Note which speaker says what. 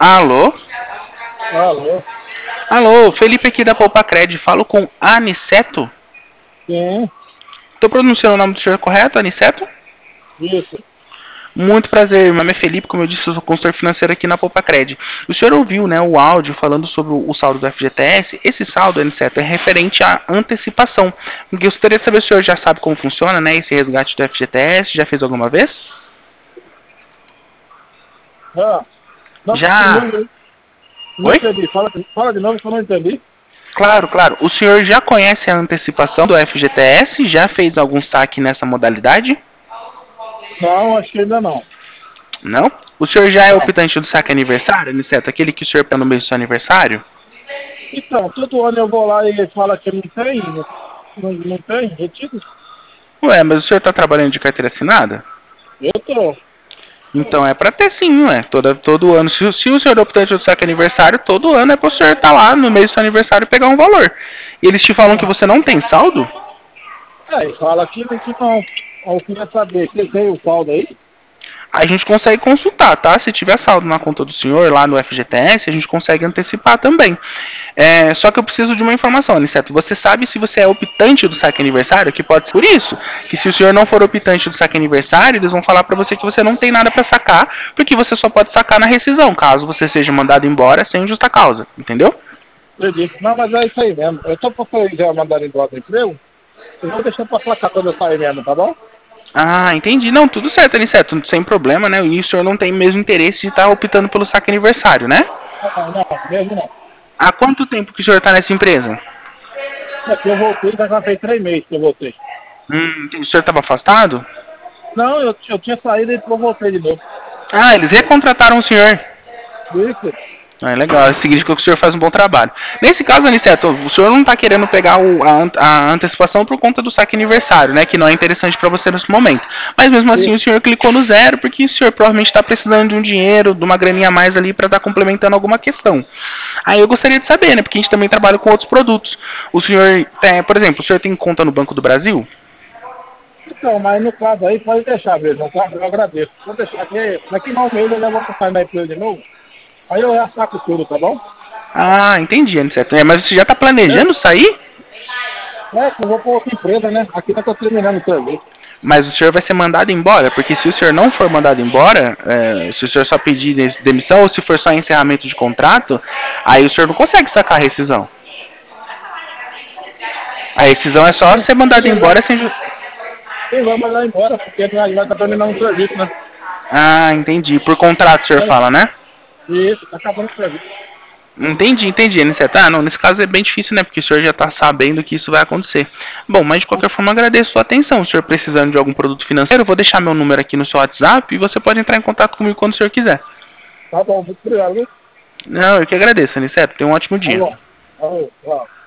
Speaker 1: Alô?
Speaker 2: Alô?
Speaker 1: Alô, Felipe aqui da Poupa Cred. Falo com Aniceto?
Speaker 2: Sim,
Speaker 1: Tô pronunciando o nome do senhor correto, Aniceto?
Speaker 2: isso.
Speaker 1: Muito prazer, meu nome é Felipe, como eu disse, eu sou consultor financeiro aqui na Poupa Cred. O senhor ouviu, né, o áudio falando sobre o saldo do FGTS? Esse saldo, Aniceto, é referente à antecipação. Eu gostaria de saber se o senhor já sabe como funciona, né, esse resgate do FGTS, já fez alguma vez?
Speaker 2: Ah, não,
Speaker 1: Já?
Speaker 2: não
Speaker 1: Oi?
Speaker 2: entendi. Fala de novo que eu não entendi.
Speaker 1: Claro, claro. O senhor já conhece a antecipação do FGTS? Já fez algum saque nessa modalidade?
Speaker 2: Não, acho que ainda não.
Speaker 1: Não? O senhor já é
Speaker 2: Não.
Speaker 1: optante do saque aniversário, Aniceto? Aquele que o senhor pega no mês do seu aniversário?
Speaker 2: Então, todo ano eu vou lá e ele fala que não tem, não tem retido.
Speaker 1: Ué, mas o senhor está trabalhando de carteira assinada?
Speaker 2: Eu tô.
Speaker 1: Então é pra ter sim, ué. Todo ano. Se o senhor é optante do saque aniversário, todo ano é pro senhor estar lá no mês do seu aniversário e pegar um valor. E eles te falam que
Speaker 2: Ah,
Speaker 1: você não tem saldo?
Speaker 2: ele fala que não. Eu queria saber, você tem o saldo aí?
Speaker 1: A gente consegue consultar, tá? Se tiver saldo na conta do senhor lá no FGTS, a gente consegue antecipar também. Só que eu preciso de uma informação, Aniceto. Você sabe se você é optante do saque aniversário? Que pode ser por isso. Que se o senhor não for optante do saque aniversário, eles vão falar pra você que você não tem nada pra sacar, porque você só pode sacar na rescisão, caso você seja mandado embora sem justa causa. Entendeu?
Speaker 2: Entendi. Não, mas é isso aí mesmo. Eu tô procurando já mandar embora do emprego. Eu vou deixar pra placar quando eu sair mesmo, tá bom?
Speaker 1: Ah, entendi. Não, tudo certo, Aniceto. Sem problema, né? E o senhor não tem mesmo interesse de estar optando pelo saque aniversário, né?
Speaker 2: Não, não, mesmo não.
Speaker 1: Há quanto tempo que o senhor está nessa empresa?
Speaker 2: Daqui eu voltei, já fez 3 meses que eu voltei.
Speaker 1: O senhor estava afastado?
Speaker 2: Não, eu tinha saído e depois eu voltei de novo.
Speaker 1: Ah, eles recontrataram o senhor.
Speaker 2: Isso.
Speaker 1: Ah, é legal, isso significa que o senhor faz um bom trabalho. Nesse caso, Aniceto, o senhor não está querendo pegar a antecipação por conta do saque aniversário, né? Que não é interessante para você nesse momento. Mas mesmo assim, o
Speaker 2: Isso.
Speaker 1: senhor clicou no zero porque o senhor provavelmente está precisando de um dinheiro, de uma graninha a mais ali para estar complementando alguma questão. Aí eu gostaria de saber, né? Porque a gente também trabalha com outros produtos. O senhor, por exemplo, o senhor tem conta no Banco do Brasil?
Speaker 2: Então, mas no caso aí, pode deixar mesmo, tá? Eu agradeço. Vou deixar aqui, daqui a 9 meses eu já vou passar na empresa de novo. Aí eu já saco tudo, tá bom?
Speaker 1: Ah, entendi, Aniceto. Mas você já está
Speaker 2: É,
Speaker 1: planejando sair?
Speaker 2: que eu vou pra outra empresa, né? Aqui eu tô terminando o serviço.
Speaker 1: Mas o senhor vai ser mandado embora, porque se o senhor não for mandado embora, se o senhor só pedir demissão ou se for só encerramento de contrato, aí o senhor não consegue sacar a rescisão. A rescisão é só ser mandado embora sem.
Speaker 2: Quem vai mandar embora, porque vai estar terminando o serviço, né?
Speaker 1: Ah, entendi. Por contrato o senhor
Speaker 2: É,
Speaker 1: fala, né?
Speaker 2: isso, tá acabando o serviço.
Speaker 1: Entendi, Aniceto. Ah, não, nesse caso é bem difícil, né? Porque o senhor já está sabendo que isso vai acontecer. Bom, mas de qualquer forma agradeço a sua atenção. Se o senhor precisando de algum produto financeiro, eu vou deixar meu número aqui no seu WhatsApp e você pode entrar em contato comigo quando o senhor quiser.
Speaker 2: Tá bom, muito obrigado, viu?
Speaker 1: Não, eu que agradeço, Aniceto. Tenha um ótimo dia.
Speaker 2: Alô, alô, tchau.